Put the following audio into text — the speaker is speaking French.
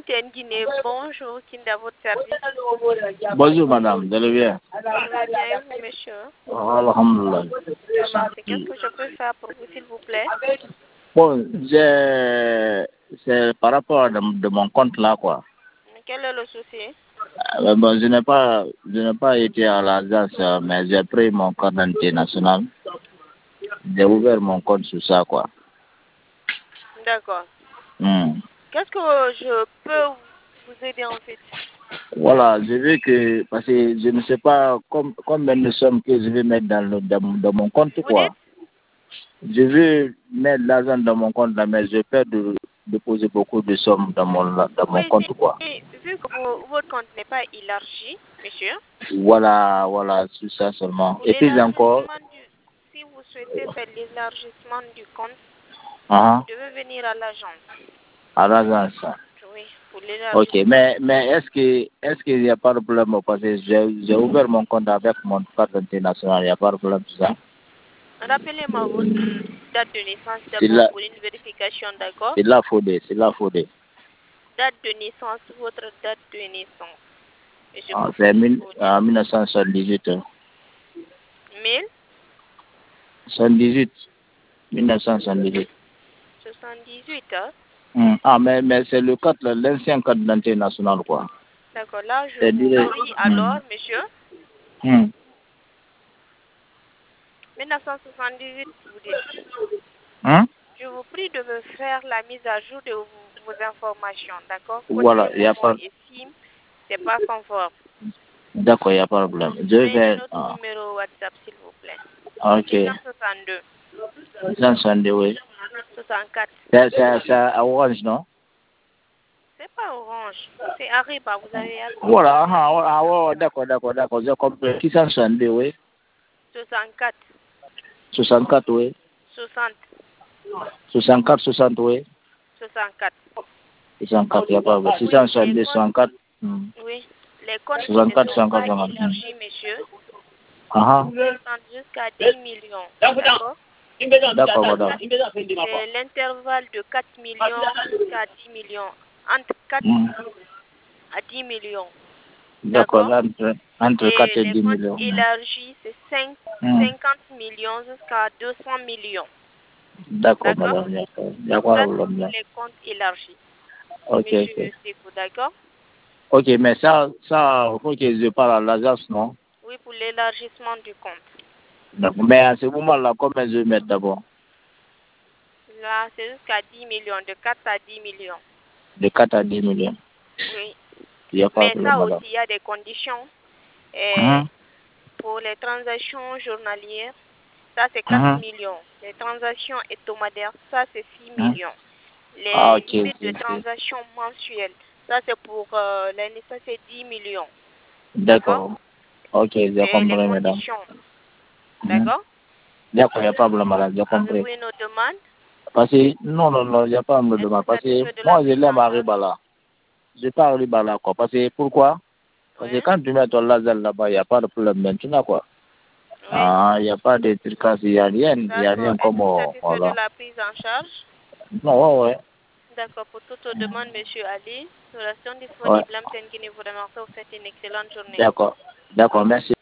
MTN Guinée. Bonjour, Kinda, votre service. Bonjour madame, vous allez bien? Je vais bien, et vous, monsieur? Alhamdulillah. Merci. Qu'est-ce que je peux faire pour vous, s'il vous plaît? Bon, c'est par rapport de mon compte là, quoi. Quel est le souci? Bon, je n'ai pas été à l'agence, mais j'ai pris mon carte d'identité nationale. J'ai ouvert mon compte sur ça, quoi. D'accord. Hmm. Qu'est-ce que je peux vous aider en fait? Voilà, je veux que, parce que je ne sais pas combien de sommes que je vais mettre dans mon compte, Vous quoi. dites? Je veux mettre l'argent dans mon compte, là, mais j'ai peur de déposer beaucoup de sommes dans mon Oui, compte, quoi. vu que votre compte n'est pas élargi, monsieur. Voilà, c'est ça seulement. Pour Et puis encore, si vous souhaitez faire l'élargissement du compte, vous devez venir à l'agence. à l'agence. Oui, pour Ok, l'élargissement. mais est-ce qu'il n'y a pas de problème parce que j'ai ouvert mon compte avec mon carte internationale, il n'y a pas de problème sur ça. Rappelez-moi votre date de naissance C'est d'abord pour une vérification, d'accord? c'est la faudée, c'est la faudée. Date de naissance, votre date de naissance. Monsieur C'est Foudé. 1978. 1000 78, 1978. 78, hein? Ah, mais c'est le carte, l'ancien carte d'identité national, quoi. D'accord, là je C'est vous direct. prie alors, monsieur. 1978, vous dites. Je vous prie de me faire la mise à jour de vos informations, d'accord? Voilà, Côté il n'y a nom pas. et SIM, c'est pas conforme. D'accord, il n'y a pas de problème. Je Veuillez vais. notre numéro WhatsApp, s'il vous plaît. Ok. 662 662, oui. 64. C'est à Orange, non? C'est pas Orange, c'est Ariba, vous avez appris. Voilà, d'accord, j'ai compris. 662, oui. 64. 64, oui. 60. 64, 60, oui. 64. 64, il n'y a pas de problème. 662, 64. Oui, les comptes qui ne 64, sont 64, pas 64. élargis, monsieur, Ah sont jusqu'à 10 millions, d'accord? D'accord, madame. C'est l'intervalle de 4 millions jusqu'à 10 millions. Entre 4 à 10 millions. D'accord, D'accord? entre 4 Et et les 10 comptes millions. élargis, c'est 50 millions jusqu'à 200 millions. D'accord, D'accord? madame. D'accord, Ça, c'est pour madame. les comptes élargis. Ok. Monsieur Sekou, d'accord? Ok, mais ça, il faut que je parle à l'agence, non? Oui, pour l'élargissement du compte. D'accord. Mais à ce moment-là, combien je vais mettre d'abord? Là, c'est jusqu'à 10 millions, de 4 à 10 millions. De 4 à 10 millions. Oui. Il n'y a pas de Mais problème, ça aussi, madame. il y a des conditions. Et pour les transactions journalières, ça c'est 4 millions. Les transactions hebdomadaires, ça c'est 6 millions. Les Ok, limites de transactions mensuelles, ça c'est pour l'année, ça c'est 10 millions. D'accord. Ok, j'ai Et les compris, madame. conditions, d'accord? D'accord, il n'y a pas de problème, madame, j'ai compris. Avez-vous une autre demande? Parce que, non, il n'y a pas de Êtes-vous demande. Parce que satisfait de la moi, je prise l'aime en à charge? Ribala. Je pas à Ribala, quoi. Parce que, pourquoi? Parce que Oui. quand tu mets ton laser là-bas, il n'y a pas de problème maintenant, quoi. Oui. Il n'y a pas de trucs, il n'y a rien D'accord. comme, Êtes-vous satisfait de voilà. la prise en charge? Non, ouais. D'accord. Pour toute demande, monsieur Ali, nous restons Ouais. disponibles. Vous remercie. Vous faites une excellente journée. D'accord, merci.